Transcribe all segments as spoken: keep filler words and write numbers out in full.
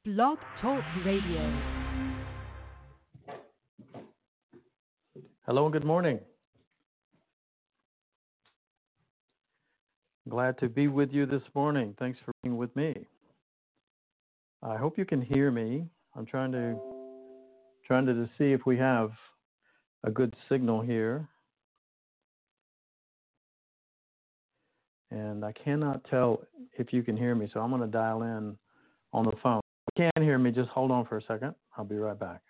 Blog Talk Radio. Hello and good morning. Glad to be with you this morning. Thanks for being with me. I hope you can hear me. I'm trying to trying to see if we have a good signal here. And I cannot tell if you can hear me, so I'm going to dial in on the phone. If you can't hear me, just hold on for a second. I'll be right back.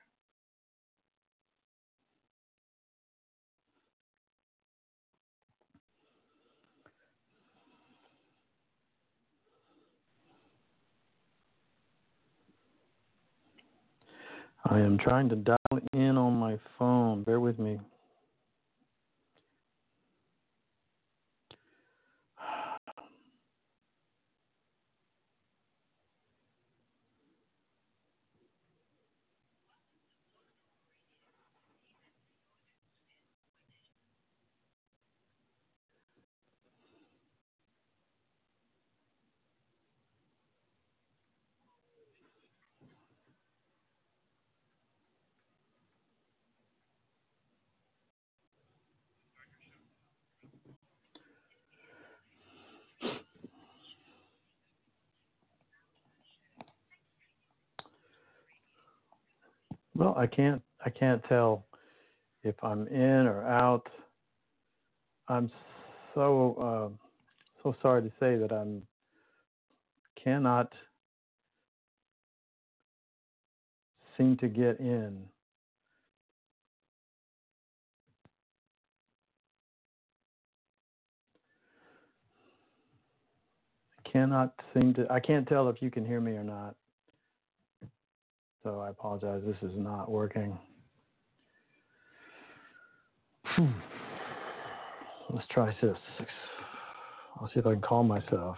I am trying to dial in on my phone. Bear with me. Well, I can't I can't tell if I'm in or out. I'm so uh, so sorry to say that I'm cannot seem to get in. I cannot seem to. I can't tell if you can hear me or not. So I apologize. This is not working. Let's try this. I'll see if I can call myself.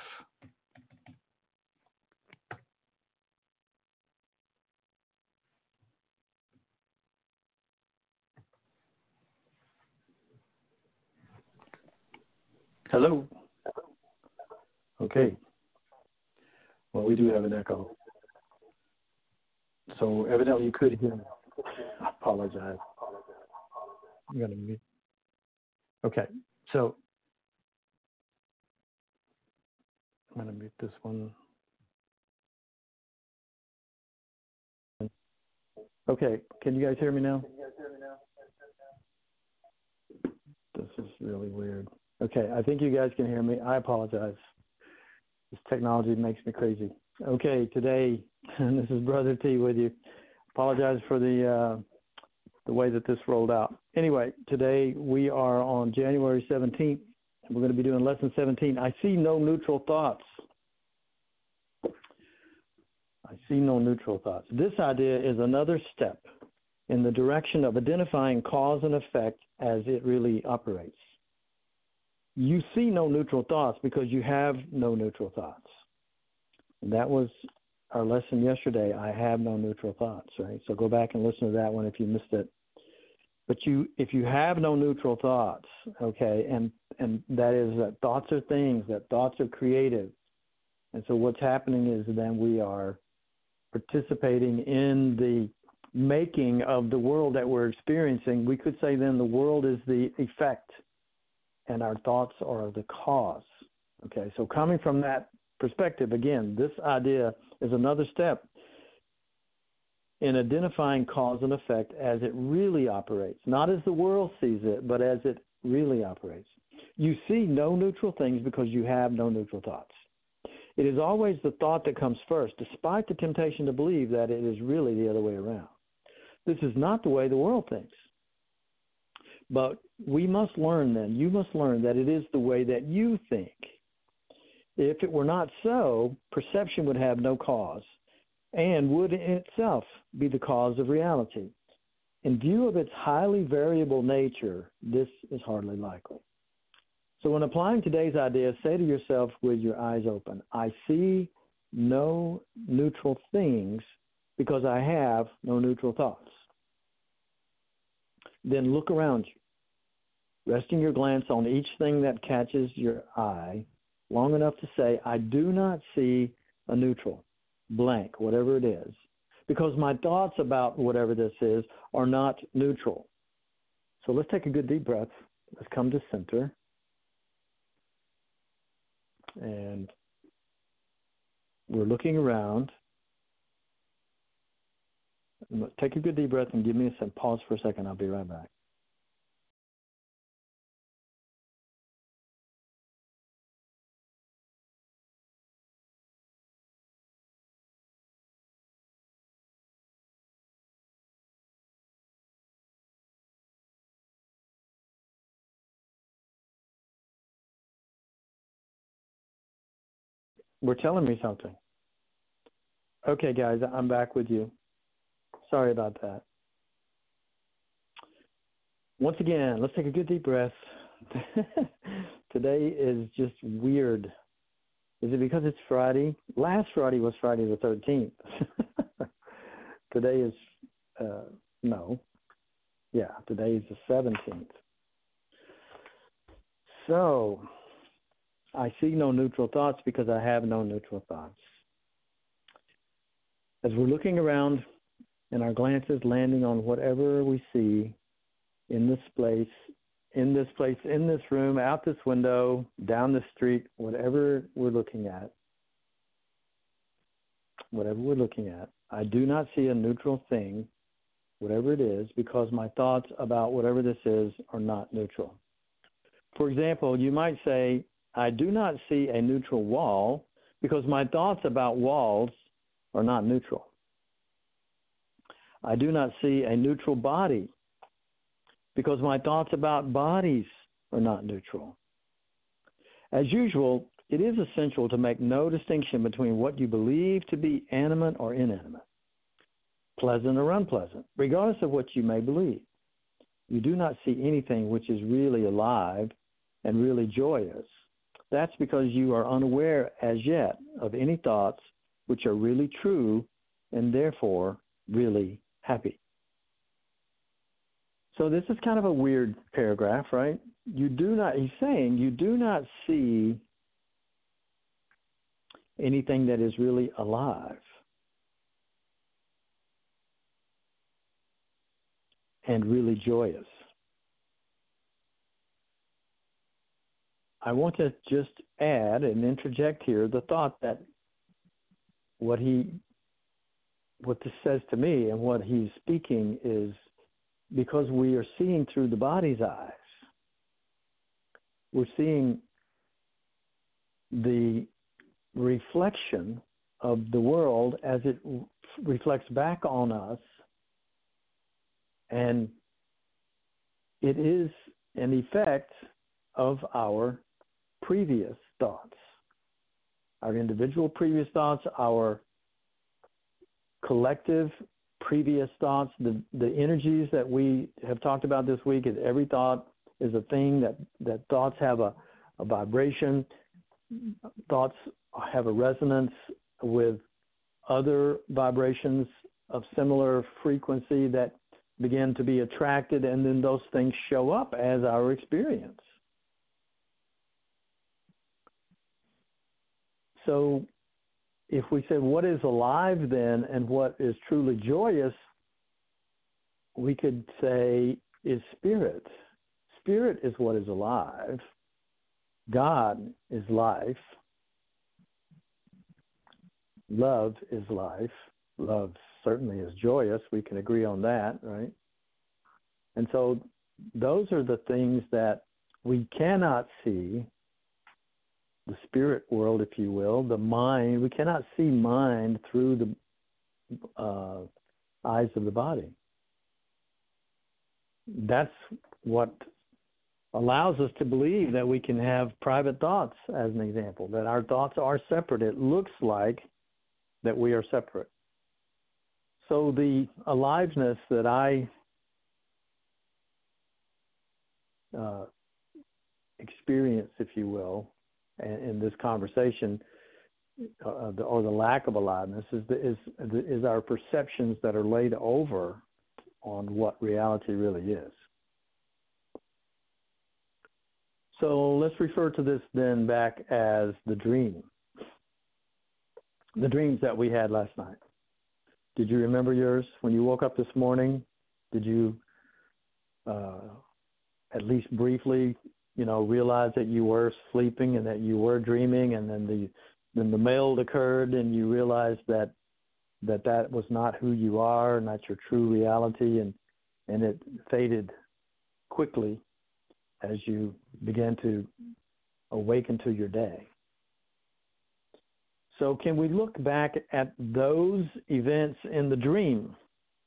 Hello. Okay. Well, we do have an echo. So evidently you could hear me. I apologize. I'm going to mute. Okay. So I'm going to mute this one. Okay. Can you guys hear me now? This is really weird. Okay. I think you guys can hear me. I apologize. This technology makes me crazy. Okay. Today, and this is Brother T with you. Apologize for the uh, the way that this rolled out. Anyway, today we are on January seventeenth, and we're going to be doing lesson seventeen. I see no neutral thoughts. I see no neutral thoughts. This idea is another step in the direction of identifying cause and effect as it really operates. You see no neutral thoughts because you have no neutral thoughts. And that was our lesson yesterday. I have no neutral thoughts, right? So go back and listen to that one if you missed it. But you, if you have no neutral thoughts, okay, and and that is that thoughts are things, that thoughts are creative. And so what's happening is then we are participating in the making of the world that we're experiencing. We could say then the world is the effect and our thoughts are the cause. Okay, so coming from that perspective, again, this idea is another step in identifying cause and effect as it really operates, not as the world sees it, but as it really operates. You see no neutral things because you have no neutral thoughts. It is always the thought that comes first, despite the temptation to believe that it is really the other way around. This is not the way the world thinks. But we must learn then, you must learn that it is the way that you think. If it were not so, perception would have no cause and would in itself be the cause of reality. In view of its highly variable nature, this is hardly likely. So when applying today's idea, say to yourself with your eyes open, I see no neutral things because I have no neutral thoughts. Then look around you, resting your glance on each thing that catches your eye long enough to say, I do not see a neutral. blank, whatever it is, because my thoughts about whatever this is are not neutral. So let's take a good deep breath. Let's come to center. And we're looking around. Take a good deep breath and give me a second. Pause for a second. I'll be right back. We're telling me something. Okay, guys, I'm back with you. Sorry about that. Once again, let's take a good deep breath. Today is just weird. Is it because it's Friday? Last Friday was Friday the thirteenth. Today is, uh, no. Yeah, today is the seventeenth. So, I see no neutral thoughts because I have no neutral thoughts. As we're looking around and our glances landing on whatever we see in this place, in this place, in this room, out this window, down the street, whatever we're looking at, whatever we're looking at, I do not see a neutral thing, whatever it is, because my thoughts about whatever this is are not neutral. For example, you might say, I do not see a neutral wall because my thoughts about walls are not neutral. I do not see a neutral body because my thoughts about bodies are not neutral. As usual, it is essential to make no distinction between what you believe to be animate or inanimate, pleasant or unpleasant, regardless of what you may believe. You do not see anything which is really alive and really joyous. That's because you are unaware as yet of any thoughts which are really true and therefore really happy. So this is kind of a weird paragraph, right? You do not, he's saying, you do not see anything that is really alive and really joyous. I want to just add and interject here the thought that what he, what this says to me and what he's speaking is because we are seeing through the body's eyes. We're seeing the reflection of the world as it reflects back on us, and it is an effect of our previous thoughts, our individual previous thoughts, our collective previous thoughts, the, the energies that we have talked about this week. Is every thought is a thing, that, that thoughts have a, a vibration. Thoughts have a resonance with other vibrations of similar frequency that begin to be attracted, and then those things show up as our experience. So if we say what is alive then and what is truly joyous, we could say is spirit. Spirit is what is alive. God is life. Love is life. Love certainly is joyous. We can agree on that, right? And so those are the things that we cannot see. The spirit world, if you will, the mind. We cannot see mind through the uh, eyes of the body. That's what allows us to believe that we can have private thoughts, as an example, that our thoughts are separate. It looks like that we are separate. So the aliveness that I uh, experience, if you will, in this conversation, uh, the, or the lack of aliveness, is, the, is, is our perceptions that are laid over on what reality really is. So let's refer to this then back as the dream. the dreams that we had last night. Did you remember yours? When you woke up this morning, did you uh, at least briefly, you know, realize that you were sleeping and that you were dreaming, and then the then the meld occurred and you realized that that that was not who you are, not your true reality, and and it faded quickly as you began to awaken to your day. So can we look back at those events in the dream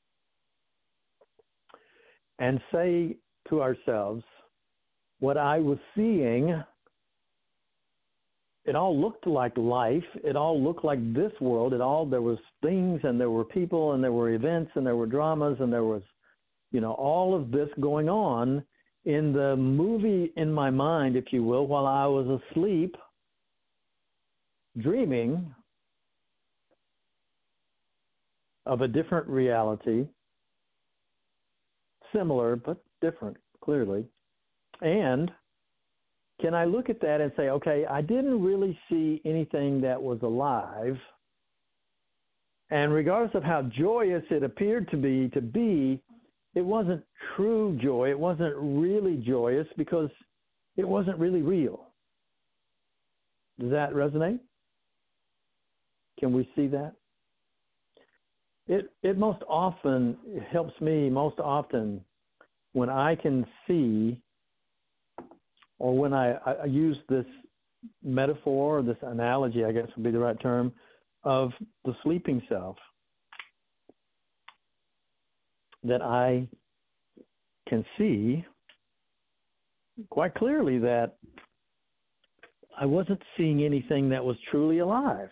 and say to ourselves, what I was seeing, it all looked like life. It all looked like this world. It all, there was things and there were people and there were events and there were dramas and there was, you know, all of this going on in the movie in my mind, if you will, while I was asleep, dreaming of a different reality, similar but different, clearly. And can I look at that and say, okay, I didn't really see anything that was alive, and regardless of how joyous it appeared to be, to be, it wasn't true joy. It wasn't really joyous because it wasn't really real. Does that resonate? Can we see that? It it most often it helps me most often when I can see, or when I, I use this metaphor, or this analogy, I guess would be the right term, of the sleeping self, that I can see quite clearly that I wasn't seeing anything that was truly alive.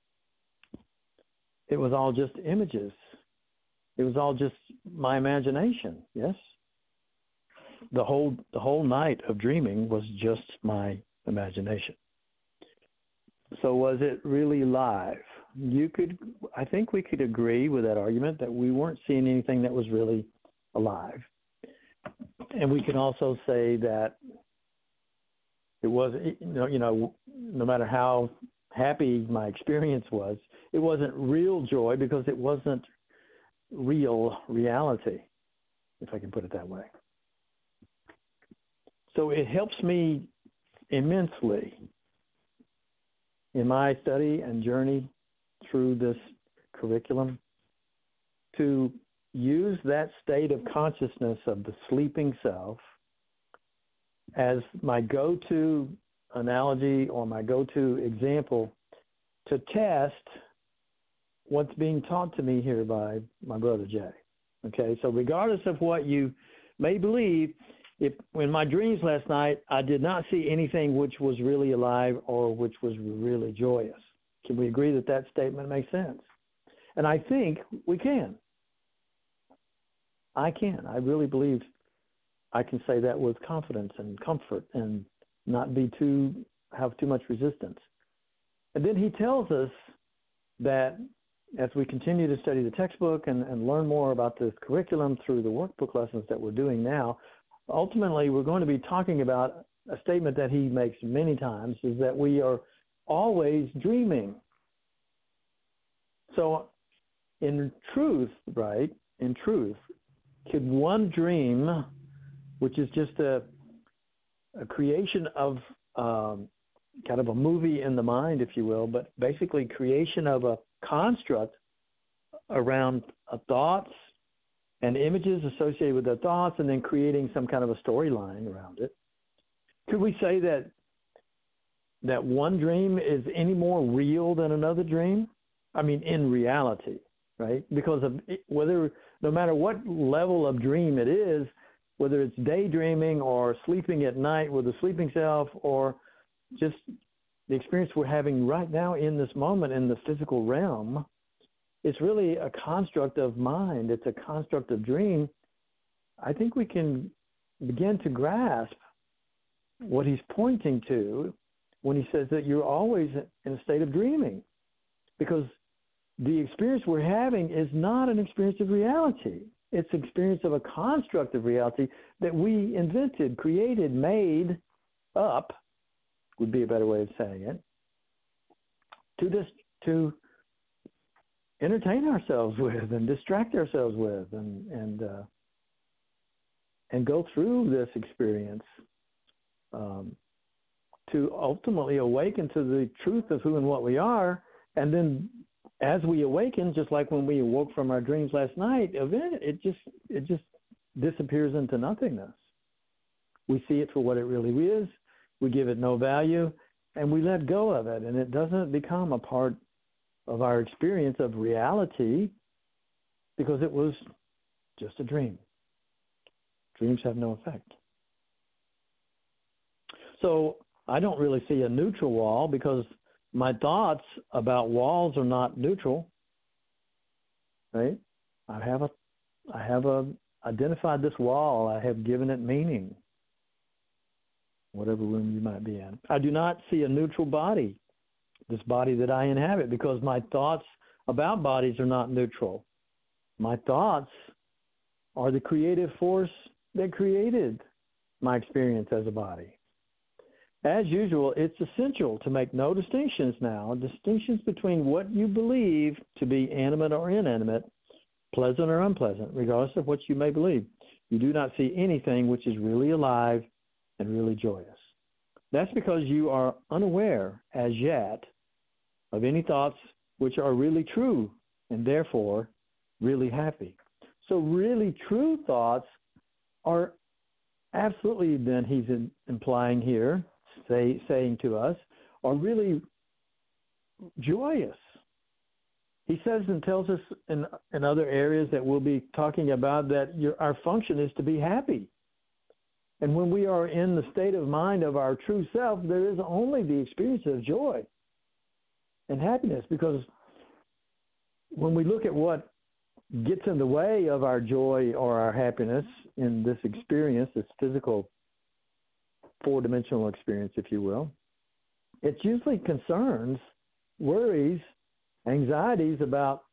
It was all just images. It was all just my imagination, yes? The whole the whole night of dreaming was just my imagination. So was it really live? You could, I think we could agree with that argument that we weren't seeing anything that was really alive. And we can also say that it was, you know, you know, no matter how happy my experience was, it wasn't real joy because it wasn't real reality, if I can put it that way. So it helps me immensely in my study and journey through this curriculum to use that state of consciousness of the sleeping self as my go-to analogy or my go-to example to test what's being taught to me here by my brother Jay. Okay, so regardless of what you may believe, if in my dreams last night, I did not see anything which was really alive or which was really joyous. Can we agree that that statement makes sense? And I think we can. I can. I really believe I can say that with confidence and comfort and not be too, have too much resistance. And then he tells us that as we continue to study the textbook and, and learn more about this curriculum through the workbook lessons that we're doing now, ultimately we're going to be talking about a statement that he makes many times, is that we are always dreaming. So in truth, right, in truth, could one dream, which is just a, a creation of um, kind of a movie in the mind, if you will, but basically creation of a construct around uh, thoughts and images associated with the thoughts, and then creating some kind of a storyline around it. Could we say that that one dream is any more real than another dream? I mean, in reality, right? Because of whether, no matter what level of dream it is, whether it's daydreaming or sleeping at night with the sleeping self, or just the experience we're having right now in this moment in the physical realm, it's really a construct of mind. It's a construct of dream. I think we can begin to grasp what he's pointing to when he says that you're always in a state of dreaming, because the experience we're having is not an experience of reality. It's an experience of a construct of reality that we invented, created, made up, would be a better way of saying it, to this, to entertain ourselves with and distract ourselves with and and uh, and go through this experience um, to ultimately awaken to the truth of who and what we are. And then as we awaken, just like when we awoke from our dreams last night, event it just it just disappears into nothingness. We see it for what it really is. We give it no value, and we let go of it, and it doesn't become a part of our experience of reality because it was just a dream. Dreams have no effect. So I don't really see a neutral wall because my thoughts about walls are not neutral, right? I have a, I have a identified this wall. I have given it meaning, whatever room you might be in. I do not see a neutral body, this body that I inhabit, because my thoughts about bodies are not neutral. My thoughts are the creative force that created my experience as a body. As usual, it's essential to make no distinctions now, distinctions between what you believe to be animate or inanimate, pleasant or unpleasant, regardless of what you may believe. You do not see anything which is really alive and really joyous. That's because you are unaware as yet of any thoughts which are really true and therefore really happy. So really true thoughts are absolutely, then he's in, implying here, say, saying to us, are really joyous. He says and tells us in, in other areas that we'll be talking about that your, our function is to be happy. And when we are in the state of mind of our true self, there is only the experience of joy and happiness, because when we look at what gets in the way of our joy or our happiness in this experience, this physical four-dimensional experience, if you will, it usually concerns, worries, anxieties about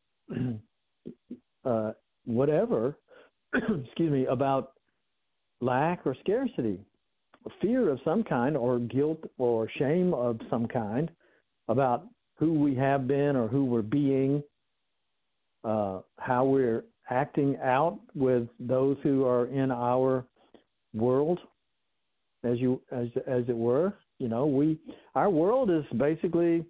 uh, whatever, excuse me, about lack or scarcity, or fear of some kind, or guilt or shame of some kind about who we have been or who we're being, uh, how we're acting out with those who are in our world, as you as as it were. You know, we our world is basically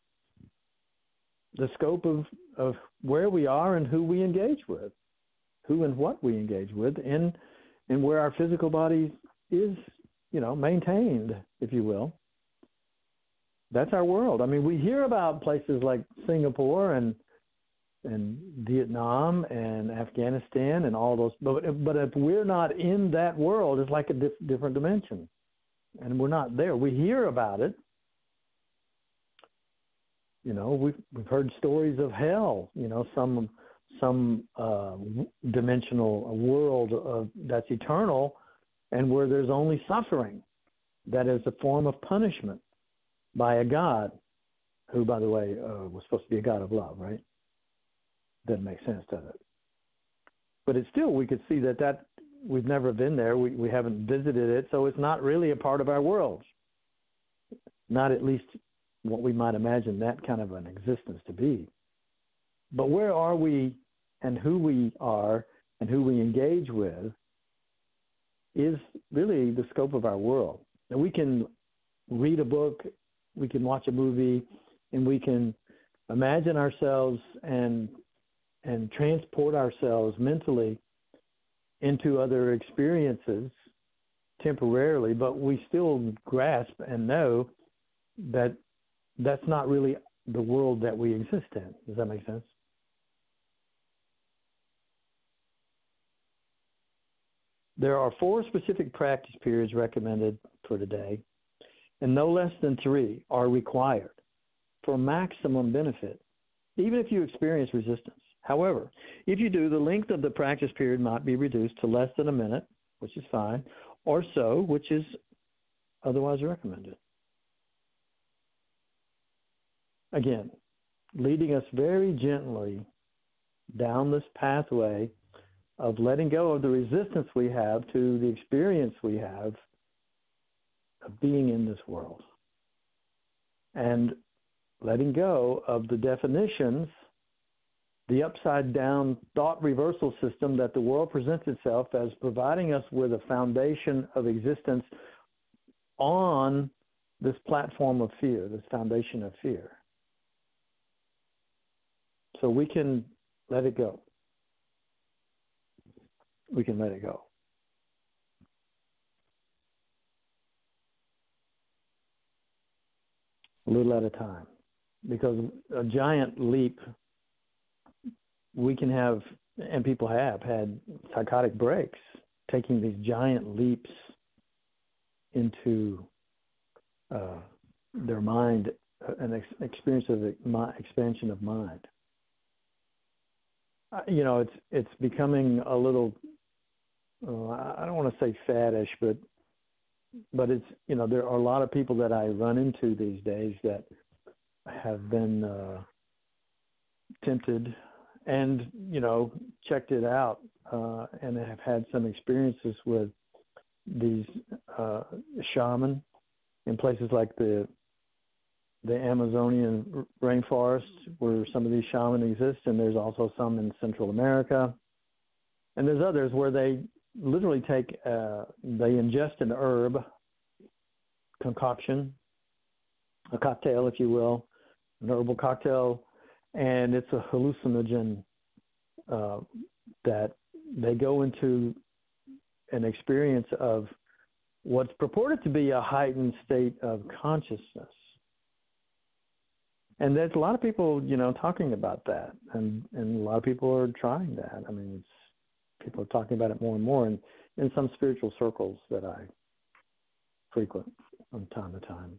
the scope of, of where we are and who we engage with, who and what we engage with, and and where our physical body is, you know, maintained, if you will. That's our world. I mean, we hear about places like Singapore and and Vietnam and Afghanistan and all those, but but if we're not in that world, it's like a dif- different dimension, and we're not there. We hear about it. You know, we've we've heard stories of hell. You know, some some uh, dimensional world of, that's eternal, and where there's only suffering. That is a form of punishment by a God, who, by the way, uh, was supposed to be a God of love, right? Doesn't make sense, does it? But it's still, we could see that that we've never been there. We we haven't visited it, so it's not really a part of our world. Not at least what we might imagine that kind of an existence to be. But where are we and who we are and who we engage with is really the scope of our world. Now, we can read a book, we can watch a movie, and we can imagine ourselves and and transport ourselves mentally into other experiences temporarily, but we still grasp and know that that's not really the world that we exist in. Does that make sense? There are four specific practice periods recommended for today, and no less than three are required for maximum benefit, even if you experience resistance. However, if you do, the length of the practice period might be reduced to less than a minute, which is fine, or so, which is otherwise recommended. Again, leading us very gently down this pathway of letting go of the resistance we have to the experience we have of being in this world, and letting go of the definitions the upside-down thought reversal system that the world presents itself as providing us with a foundation of existence on this platform of fear, this foundation of fear. So we can let it go. We can let it go. A little at a time. Because a giant leap, we can have, and people have had psychotic breaks, taking these giant leaps into uh, their mind, an ex- experience of expansion of mind. Uh, you know, it's it's becoming a little, uh, I don't want to say faddish, but but it's, you know, there are a lot of people that I run into these days that have been uh, tempted and, you know, checked it out uh, and have had some experiences with these uh, shaman in places like the the Amazonian rainforest where some of these shaman exist, and there's also some in Central America. And there's others where they literally take, uh, they ingest an herb concoction, a cocktail, if you will, an herbal cocktail, and it's a hallucinogen uh, that they go into an experience of what's purported to be a heightened state of consciousness. And there's a lot of people, you know, talking about that, and, and a lot of people are trying that. I mean, it's, people are talking about it more and more in, in some spiritual circles that I frequent from time to time.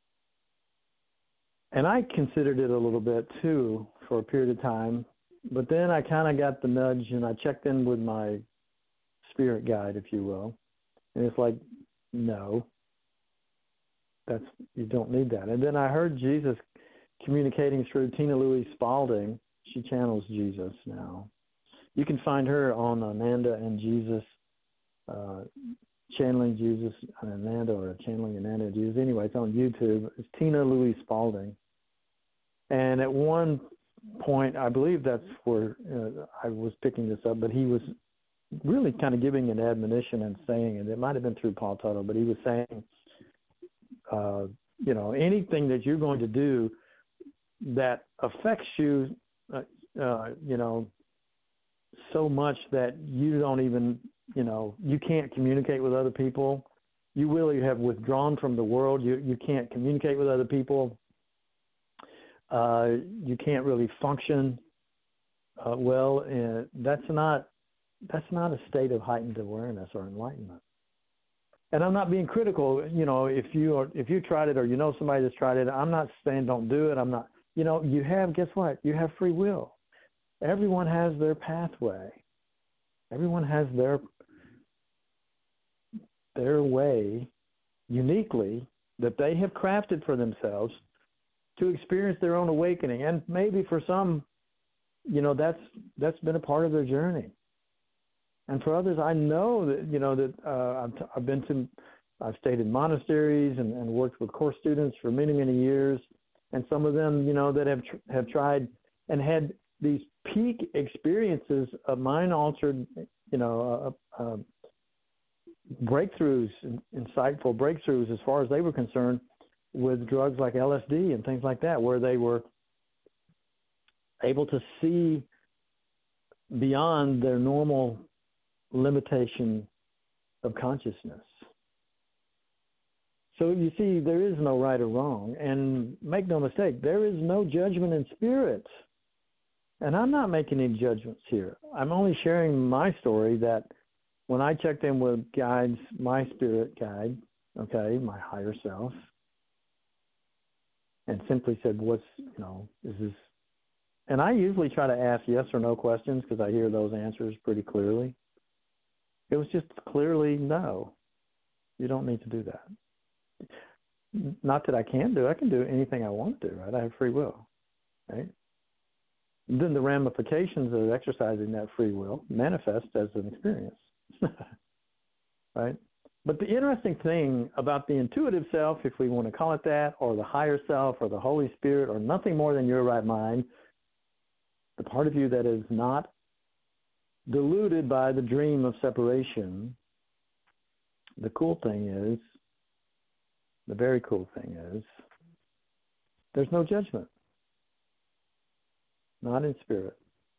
And I considered it a little bit, too, for a period of time. But then I kind of got the nudge, and I checked in with my spirit guide, if you will. And it's like, no, that's, you don't need that. And then I heard Jesus communicating through Tina Louise Spalding. She channels Jesus now. You can find her on Ananda and Jesus, uh, Channeling Jesus and Ananda, or Channeling Ananda and Jesus. Anyway, it's on YouTube. It's Tina Louise Spalding. And at one point, I believe that's where uh, I was picking this up, but he was really kind of giving an admonition and saying, and it might have been through Paul Tuttle, but he was saying, uh, you know, anything that you're going to do that affects you, uh, uh, you know, so much that you don't even, you know, you can't communicate with other people. You really have withdrawn from the world. You you can't communicate with other people. Uh, you can't really function uh, well. And that's not that's not a state of heightened awareness or enlightenment. And I'm not being critical. You know, if you are, if you tried it, or you know somebody that's tried it, I'm not saying don't do it. I'm not. You know, you have. Guess what? You have free will. Everyone has their pathway. Everyone has their their way, uniquely, that they have crafted for themselves to experience their own awakening. And maybe for some, you know, that's that's been a part of their journey. And for others, I know that, you know, that uh, I've, t- I've been to, I've stayed in monasteries and, and worked with course students for many, many years. And some of them, you know, that have tr- have tried and had these peak experiences of mind-altered, you know, uh, uh, breakthroughs, insightful breakthroughs as far as they were concerned with drugs like L S D and things like that, where they were able to see beyond their normal limitation of consciousness. So you see, there is no right or wrong, and make no mistake, there is no judgment in spirit. And I'm not making any judgments here. I'm only sharing my story that when I checked in with guides, my spirit guide, okay, my higher self, and simply said, what's, you know, is this, and I usually try to ask yes or no questions because I hear those answers pretty clearly. It was just clearly no, you don't need to do that. Not that I can do, I can do anything I want to do, right? I have free will, right? And then the ramifications of exercising that free will manifest as an experience, right? But the interesting thing about the intuitive self, if we want to call it that, or the higher self, or the Holy Spirit, or nothing more than your right mind, the part of you that is not deluded by the dream of separation, the cool thing is, the very cool thing is, there's no judgment. Not in spirit.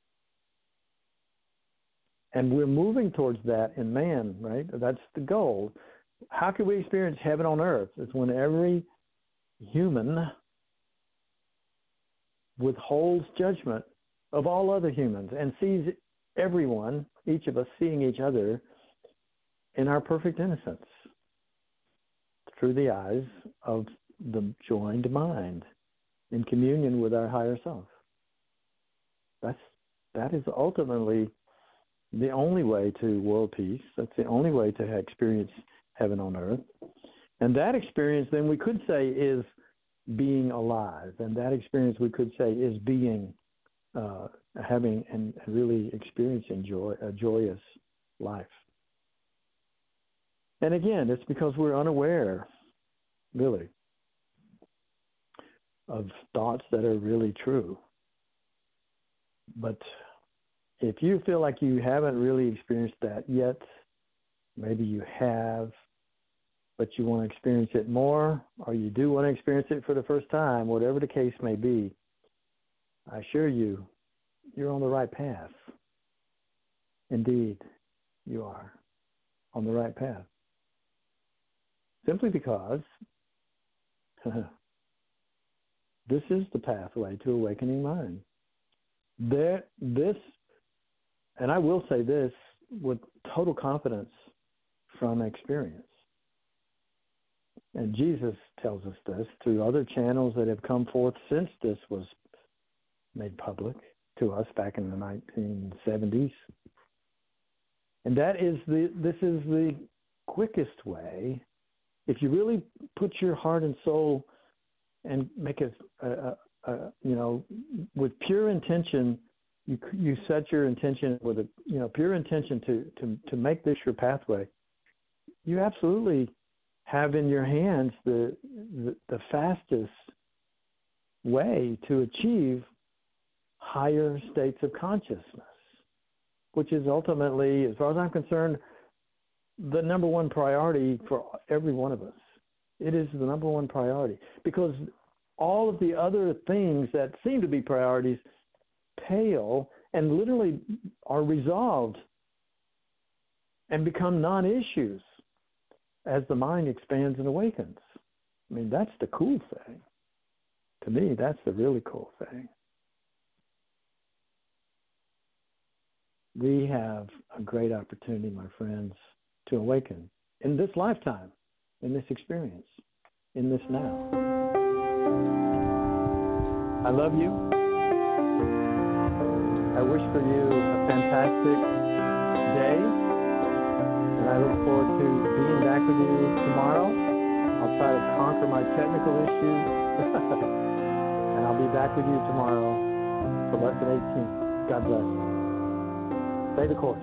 And we're moving towards that in man, right? That's the goal. How can we experience heaven on earth? It's when every human withholds judgment of all other humans and sees everyone, each of us seeing each other in our perfect innocence through the eyes of the joined mind in communion with our higher self. That's, that is ultimately the only way to world peace. That's the only way to experience heaven on earth. And that experience, then we could say, is being alive. And that experience, we could say, is being, uh, having and really experiencing joy, a joyous life. And again, it's because we're unaware, really, of thoughts that are really true. But if you feel like you haven't really experienced that yet, maybe you have, but you want to experience it more, or you do want to experience it for the first time, whatever the case may be, I assure you, you're on the right path. Indeed, you are on the right path. Simply because this is the pathway to awakening mind. There, this, and I will say this with total confidence from experience. And Jesus tells us this through other channels that have come forth since this was made public to us back in the nineteen seventies. And that is the, this is the quickest way, if you really put your heart and soul and make it, a, a, a, you know, with pure intention, you you set your intention with a, you know, pure intention to, to, to make this your pathway. You absolutely have in your hands the, the the fastest way to achieve higher states of consciousness, which is ultimately, as far as I'm concerned, the number one priority for every one of us. It is the number one priority because all of the other things that seem to be priorities pale and literally are resolved and become non-issues as the mind expands and awakens. I mean, that's the cool thing. To me, that's the really cool thing. We have a great opportunity, my friends, to awaken in this lifetime, in this experience, in this now. I love you. I wish for you a fantastic day, and I look forward to being back with you tomorrow. I'll try to conquer my technical issues, and I'll be back with you tomorrow for Lesson eighteen. God bless. Stay the course.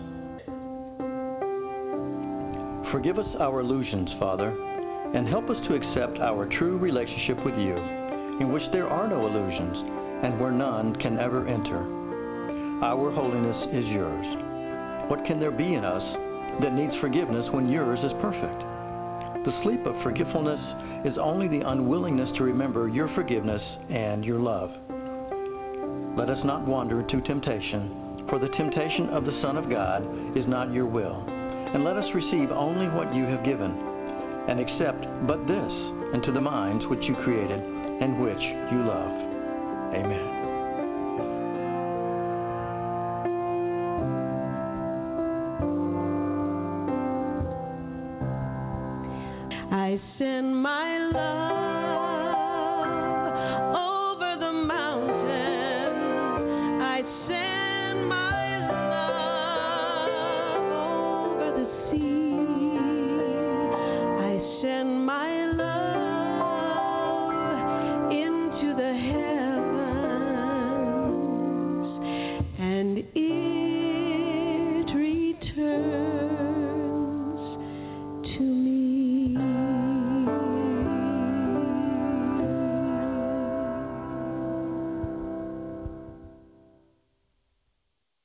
Forgive us our illusions, Father, and help us to accept our true relationship with you, in which there are no illusions, and where none can ever enter. Our holiness is yours. What can there be in us that needs forgiveness when yours is perfect? The sleep of forgetfulness is only the unwillingness to remember your forgiveness and your love. Let us not wander to temptation, for the temptation of the Son of God is not your will. And let us receive only what you have given, and accept but this into the minds which you created and which you love. Amen.